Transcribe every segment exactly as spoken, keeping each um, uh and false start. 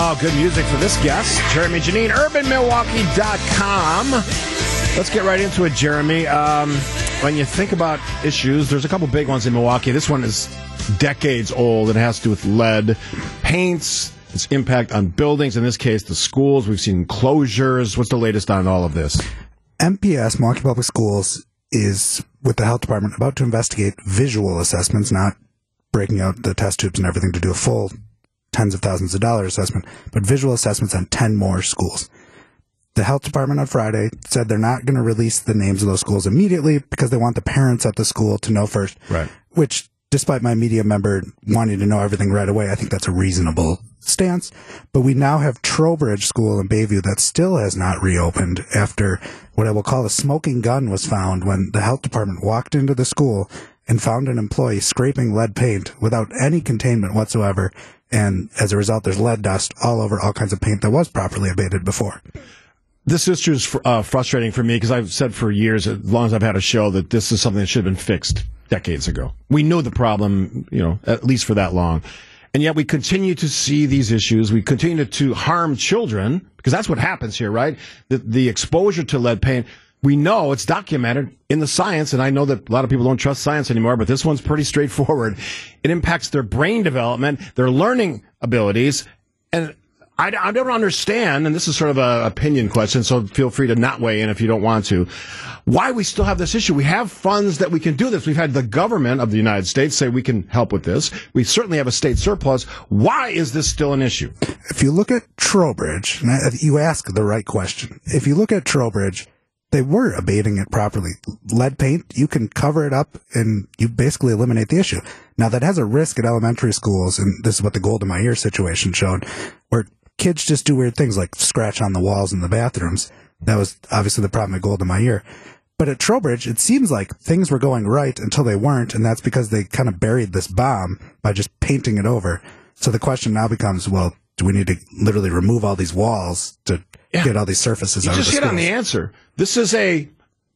Oh, good music for this guest. Jeremy Janine, urban milwaukee dot com. Let's get right into it, Jeremy. Um, when you think about issues, there's a couple big ones in Milwaukee. This one is decades old. It has to do with lead paints, its impact on buildings, in this case, the schools. We've seen closures. What's the latest on all of this? M P S, Milwaukee Public Schools, is, with the health department, about to investigate visual assessments, not breaking out the test tubes and everything to do a full tens of thousands of dollars assessment, but visual assessments on ten more schools. The health department on Friday said they're not going to release the names of those schools immediately because they want the parents at the school to know first. Right. Which, despite my media member wanting to know everything right away, I think that's a reasonable stance. But we now have Trowbridge School in Bayview that still has not reopened after what I will call a smoking gun was found when the health department walked into the school and found an employee scraping lead paint without any containment whatsoever. And as a result, there's lead dust all over all kinds of paint that was properly abated before. This issue is uh, frustrating for me because I've said for years, as long as I've had a show, that this is something that should have been fixed decades ago. We knew the problem, you know, at least for that long. And yet we continue to see these issues. We continue to harm children because that's what happens here, right? The, the exposure to lead paint. We know it's documented in the science, and I know that a lot of people don't trust science anymore, but this one's pretty straightforward. It impacts their brain development, their learning abilities, and I, I don't understand, and this is sort of an opinion question, so feel free to not weigh in if you don't want to, why we still have this issue. We have funds that we can do this. We've had the government of the United States say we can help with this. We certainly have a state surplus. Why is this still an issue? If you look at Trowbridge, you ask the right question. If you look at Trowbridge, they were abating it properly. Lead paint, you can cover it up and you basically eliminate the issue. Now, that has a risk at elementary schools, and this is what the gold in my ear situation showed, where kids just do weird things like scratch on the walls in the bathrooms. That was obviously the problem at Gold in my ear. But at Trowbridge, it seems like things were going right until they weren't, and that's because they kind of buried this bomb by just painting it over. So the question now becomes, well, do we need to literally remove all these walls to yeah. get all these surfaces you out of the just hit schools? On the answer. This is a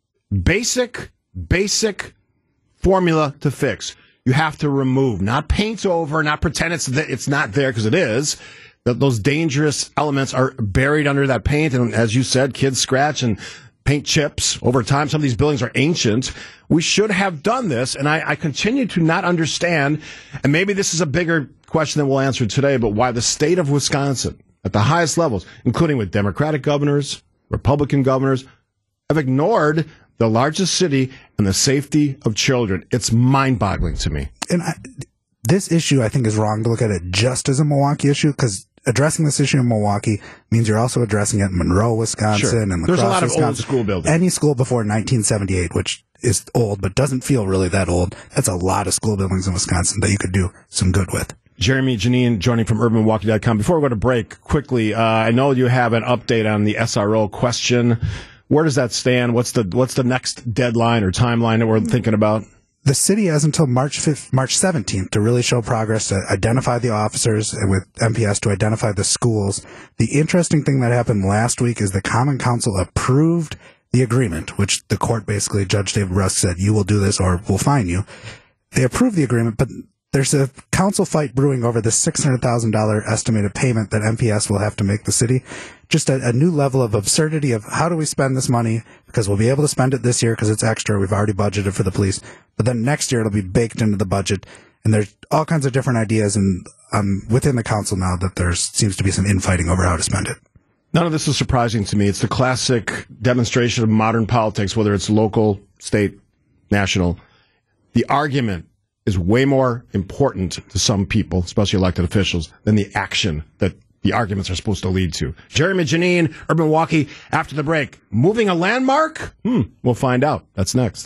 basic, basic formula to fix. You have to remove, not paint over, not pretend it's th- it's not there because it is. Th- those dangerous elements are buried under that paint, and as you said, kids scratch and paint chips over time. Some of these buildings are ancient. We should have done this, and I, I continue to not understand, and maybe this is a bigger question than we'll answer today, but why the state of Wisconsin, at the highest levels, including with Democratic governors, Republican governors, have ignored the largest city and the safety of children. It's mind-boggling to me. And I, this issue, I think, is wrong to look at it just as a Milwaukee issue, because addressing this issue in Milwaukee means you're also addressing it in Monroe, Wisconsin, sure. and La There's Crosse, a lot of Wisconsin. old school buildings. Any school before nineteen seventy-eight, which is old but doesn't feel really that old. That's a lot of school buildings in Wisconsin that you could do some good with. Jeremy Janine joining from urban milwaukee dot com. Before we go to break, quickly, uh, I know you have an update on the S R O question. Where does that stand? What's the what's the next deadline or timeline that we're thinking about? The city has until March fifth, March seventeenth to really show progress, to identify the officers, and with M P S to identify the schools. The interesting thing that happened last week is the Common Council approved the agreement, which the court basically, Judge David Rusk said, you will do this or we'll fine you. They approved the agreement, but there's a council fight brewing over the six hundred thousand dollars estimated payment that M P S will have to make the city. Just a, a new level of absurdity of how do we spend this money, because we'll be able to spend it this year because it's extra. We've already budgeted for the police. But then next year it'll be baked into the budget. And there's all kinds of different ideas and um, within the council now that there seems to be some infighting over how to spend it. None of this is surprising to me. It's the classic demonstration of modern politics, whether it's local, state, national. The argument is way more important to some people, especially elected officials, than the action that the arguments are supposed to lead to. Jeremy Janine, Urban Milwaukee, after the break. Moving a landmark? Hmm, we'll find out. That's next.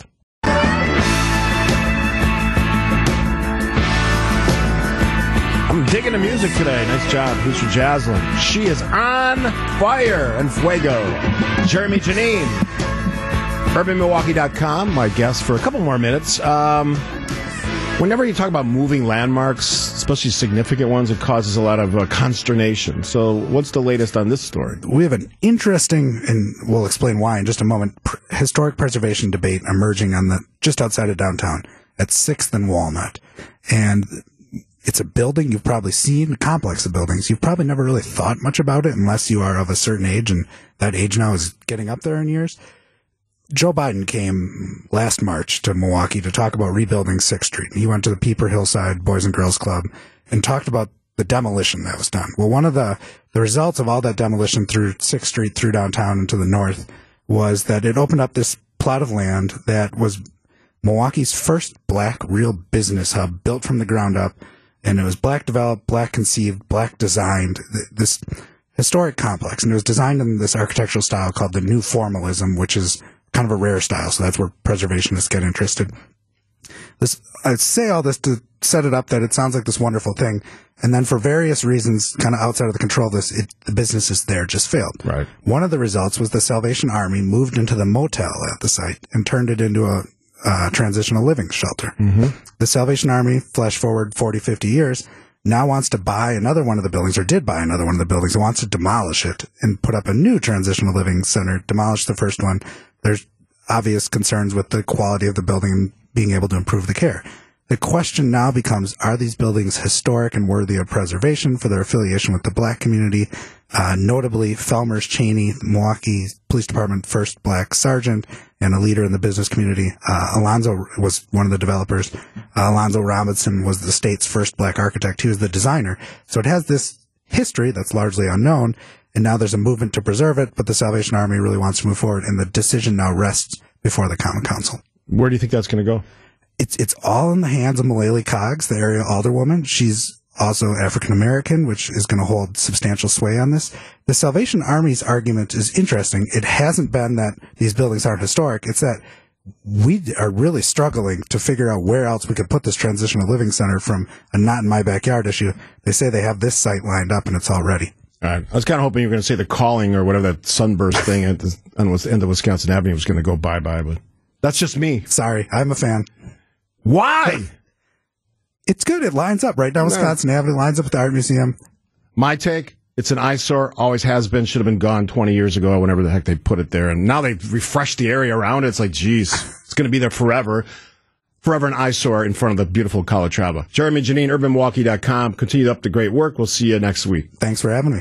I'm digging the music today. Nice job, Lisa Jaslyn. She is on fire and fuego. Jeremy Janine, urban milwaukee dot com, my guest for a couple more minutes. Um, whenever you talk about moving landmarks, especially significant ones, it causes a lot of uh, consternation. So what's the latest on this story? We have an interesting, and we'll explain why in just a moment, pr- historic preservation debate emerging on the just outside of downtown at sixth and Walnut. And It's a building you've probably seen, a complex of buildings. You've probably never really thought much about it unless you are of a certain age, and that age now is getting up there in years. Joe Biden came last March to Milwaukee to talk about rebuilding sixth street. He went to the Pieper Hillside Boys and Girls Club and talked about the demolition that was done. Well, one of the, the results of all that demolition through sixth street, through downtown and to the north, was that it opened up this plot of land that was Milwaukee's first black real business hub, built from the ground up. And it was black developed, black conceived, black designed, this historic complex. And it was designed in this architectural style called the New Formalism, which is kind of a rare style. So that's where preservationists get interested. This, I say all this to set it up that it sounds like this wonderful thing. And then for various reasons, kind of outside of the control of this, it, the businesses there just failed. Right. One of the results was the Salvation Army moved into the motel at the site and turned it into a uh, transitional living shelter. Mm-hmm. The Salvation Army, flash forward forty, fifty years, now wants to buy another one of the buildings, or did buy another one of the buildings. It wants to demolish it and put up a new transitional living center, demolish the first one. There's obvious concerns with the quality of the building and being able to improve the care. The question now becomes, are these buildings historic and worthy of preservation for their affiliation with the black community? Uh, notably, Felmers Cheney, Milwaukee Police Department first black sergeant and a leader in the business community. Uh, Alonzo was one of the developers. Uh, Alonzo Robinson was the state's first black architect. He was the designer. So it has this history that's largely unknown, and now there's a movement to preserve it, but the Salvation Army really wants to move forward, and the decision now rests before the Common Council. Where do you think that's going to go? It's it's all in the hands of Mullally Coggs, the area alderwoman. She's also African American, which is going to hold substantial sway on this. The Salvation Army's argument is interesting. It hasn't been that these buildings aren't historic. It's that we are really struggling to figure out where else we could put this transitional living center from a not in my backyard issue. They say they have this site lined up and it's all ready. All right. I was kind of hoping you were going to say the Calling or whatever that sunburst thing at the on the end of Wisconsin Avenue was going to go bye-bye, but that's just me. Sorry, I'm a fan. Why? It's good. It lines up right down Wisconsin Avenue. Lines up with the Art Museum. My take, it's an eyesore. Always has been. Should have been gone twenty years ago, whenever the heck they put it there. And now they've refreshed the area around it. It's like, geez, it's going to be there forever. Forever an eyesore in front of the beautiful Calatrava. Jeremy Janine, urban milwaukee dot com. Continue up the great work. We'll see you next week. Thanks for having me.